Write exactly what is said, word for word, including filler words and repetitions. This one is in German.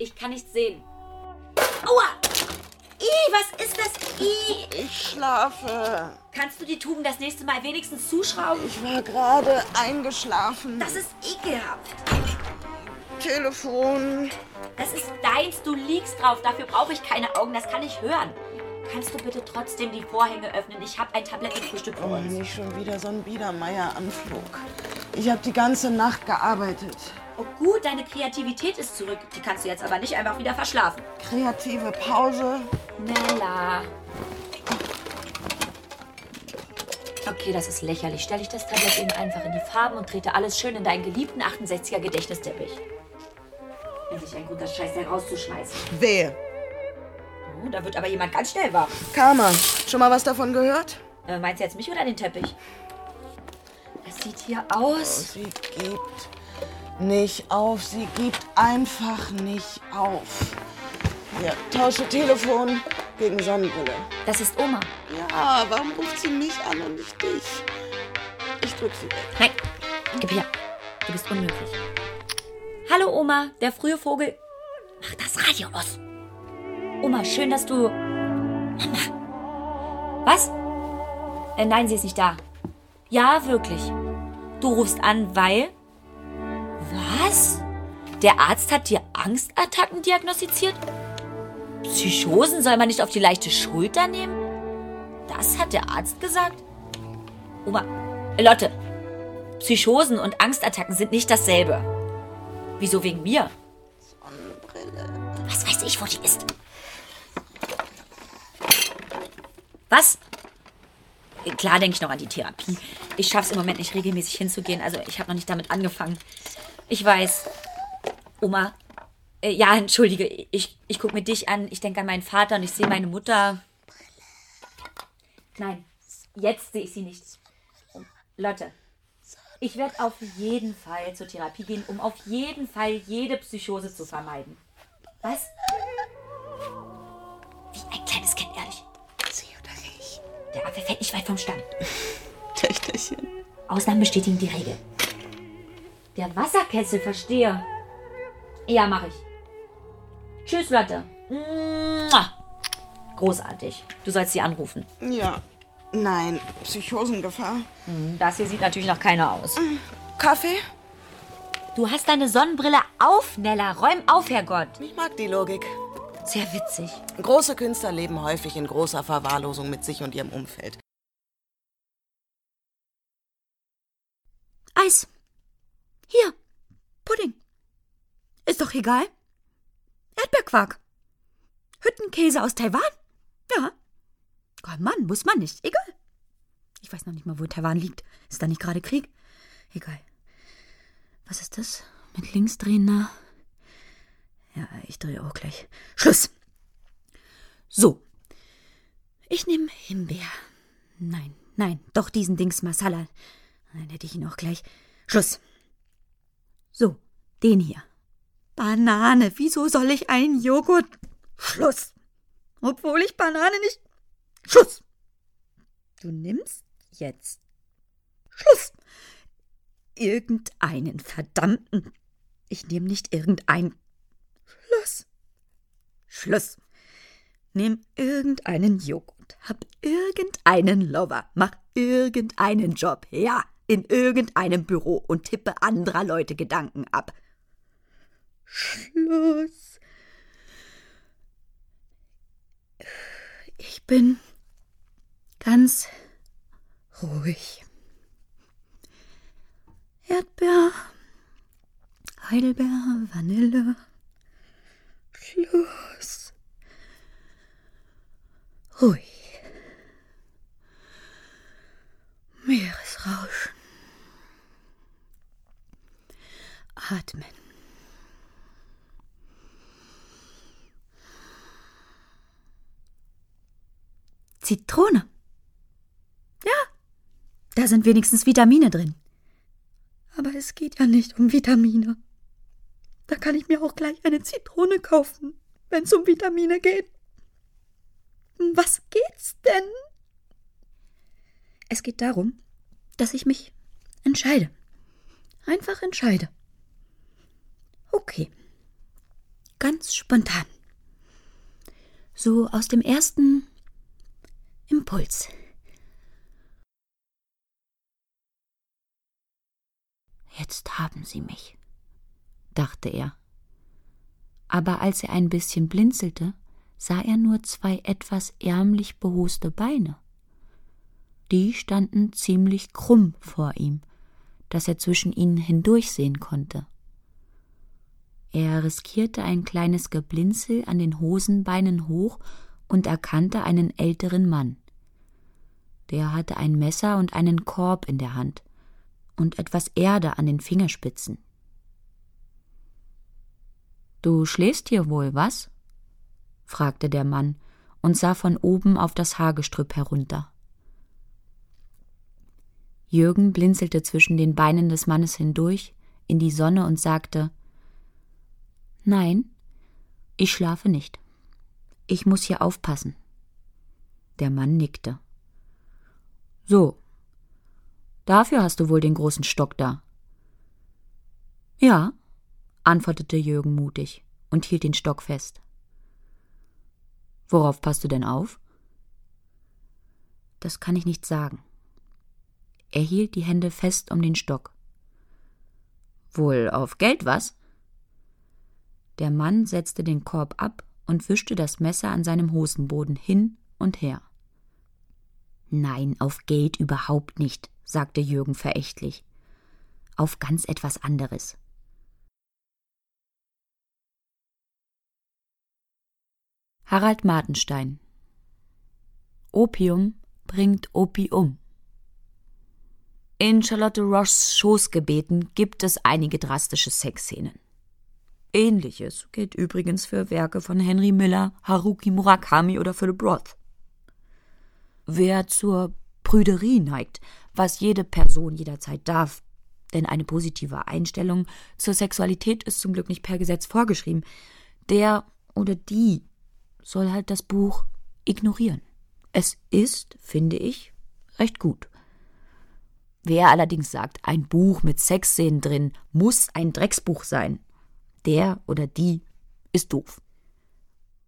Ich kann nichts sehen. Aua! Ih, was ist das? Ih. Ich schlafe. Kannst du die Tuben das nächste Mal wenigstens zuschrauben? Ich war gerade eingeschlafen. Das ist ekelhaft. Telefon. Das ist deins, du liegst drauf. Dafür brauche ich keine Augen, das kann ich hören. Kannst du bitte trotzdem die Vorhänge öffnen? Ich habe ein Tablettenfrühstück für Oh, uns. nicht schon wieder so ein Biedermeier-Anflug. Ich habe die ganze Nacht gearbeitet. Oh gut, deine Kreativität ist zurück. Die kannst du jetzt aber nicht einfach wieder verschlafen. Kreative Pause. Nella. Okay, das ist lächerlich. Stell ich das Tablett eben einfach in die Farben und trete alles schön in deinen geliebten achtundsechziger Gedächtnisteppich. Endlich ein guter Scheiß, der rauszuschmeißen. Wehe. Oh, da wird aber jemand ganz schnell wach. Karma. Schon mal was davon gehört? Äh, meinst du jetzt mich oder den Teppich? Das sieht hier Oh, aus. sie gibt nicht auf. Sie gibt einfach nicht auf. Ja, tausche Telefon gegen Sonnenbrille. Das ist Oma. Ja, warum ruft sie mich an und nicht dich? Ich drück sie weg. Nein, gib her. Du bist unmöglich. Hallo Oma, der frühe Vogel. Mach das Radio aus. Oma, schön, dass du... Mama. Was? Äh, nein, sie ist nicht da. Ja, wirklich. Du rufst an, weil... Was? Der Arzt hat dir Angstattacken diagnostiziert? Psychosen soll man nicht auf die leichte Schulter nehmen? Das hat der Arzt gesagt? Oma, äh, Lotte, Psychosen und Angstattacken sind nicht dasselbe. Wieso wegen mir? Sonnenbrille. Was weiß ich, wo die ist? Was? Klar denke ich noch an die Therapie. Ich schaffe es im Moment nicht, regelmäßig hinzugehen. Also ich habe noch nicht damit angefangen. Ich weiß. Oma, äh, ja, entschuldige, ich, ich gucke mir dich an. Ich denke an meinen Vater und ich sehe meine Mutter. Nein, jetzt sehe ich sie nicht. Lotte, ich werde auf jeden Fall zur Therapie gehen, um auf jeden Fall jede Psychose zu vermeiden. Was? Wie ein kleines Kind, ehrlich. Sie oder ich? Der Apfel fällt nicht weit vom Stamm. Töchterchen. Ausnahmen bestätigen die Regel. Der Wasserkessel, verstehe. Ja, mach ich. Tschüss, Lotte. Mua. Großartig. Du sollst sie anrufen. Ja. Nein, Psychosengefahr. Hm, das hier sieht natürlich noch keiner aus. Kaffee? Du hast deine Sonnenbrille auf, Nella. Räum auf, Herrgott. Ich mag die Logik. Sehr witzig. Große Künstler leben häufig in großer Verwahrlosung mit sich und ihrem Umfeld. Eis. Hier. Pudding. Ist doch egal. Erdbeerquark. Hüttenkäse aus Taiwan? Ja. Oh Mann, muss man nicht. Egal. Ich weiß noch nicht mal, wo Taiwan liegt. Ist da nicht gerade Krieg? Egal. Was ist das? Mit linksdrehender? Ja, ich drehe auch gleich. Schluss. So. Ich nehme Himbeer. Nein, nein, doch diesen Dings Masala. Dann hätte ich ihn auch gleich. Schluss. So, den hier. Banane. Wieso soll ich einen Joghurt? Schluss. Obwohl ich Banane nicht... Schluss. Du nimmst jetzt Schluss. Irgendeinen verdammten... Ich nehme nicht irgendein... Schluss. Schluss. Nimm irgendeinen Joghurt. Hab irgendeinen Lover. Mach irgendeinen Job. Ja, in irgendeinem Büro und tippe anderer Leute Gedanken ab. Schluss. Ich bin ganz ruhig. Erdbeer, Heidelbeer, Vanille. Schluss. Ruhig. Meeresrauschen. Atmen. Zitrone. Ja, da sind wenigstens Vitamine drin. Aber es geht ja nicht um Vitamine. Da kann ich mir auch gleich eine Zitrone kaufen, wenn es um Vitamine geht. Um was geht's denn? Es geht darum, dass ich mich entscheide. Einfach entscheide. Okay. ganz spontan. So aus dem ersten Impuls. Jetzt haben sie mich, dachte er. Aber als er ein bisschen blinzelte, sah er nur zwei etwas ärmlich behoste Beine. Die standen ziemlich krumm vor ihm, dass er zwischen ihnen hindurchsehen konnte. Er riskierte ein kleines Geblinzel an den Hosenbeinen hoch und erkannte einen älteren Mann. Der hatte ein Messer und einen Korb in der Hand und etwas Erde an den Fingerspitzen. »Du schläfst hier wohl, was?« fragte der Mann und sah von oben auf das Haargestrüpp herunter. Jürgen blinzelte zwischen den Beinen des Mannes hindurch in die Sonne und sagte: »Nein, ich schlafe nicht. Ich muss hier aufpassen.« Der Mann nickte. »So, dafür hast du wohl den großen Stock da.« »Ja«, antwortete Jürgen mutig und hielt den Stock fest. »Worauf passt du denn auf?« »Das kann ich nicht sagen.« Er hielt die Hände fest um den Stock. »Wohl auf Geld, was?« Der Mann setzte den Korb ab und wischte das Messer an seinem Hosenboden hin und her. »Nein, auf Geld überhaupt nicht«, sagte Jürgen verächtlich. »Auf ganz etwas anderes.« Harald Martenstein. Opium bringt Opium. In Charlotte Roches Schoßgebeten gibt es einige drastische Sexszenen. Ähnliches gilt übrigens für Werke von Henry Miller, Haruki Murakami oder Philip Roth. Wer zur Prüderie neigt, was jede Person jederzeit darf, denn eine positive Einstellung zur Sexualität ist zum Glück nicht per Gesetz vorgeschrieben, der oder die soll halt das Buch ignorieren. Es ist, finde ich, recht gut. Wer allerdings sagt, ein Buch mit Sexszenen drin muss ein Drecksbuch sein, der oder die ist doof.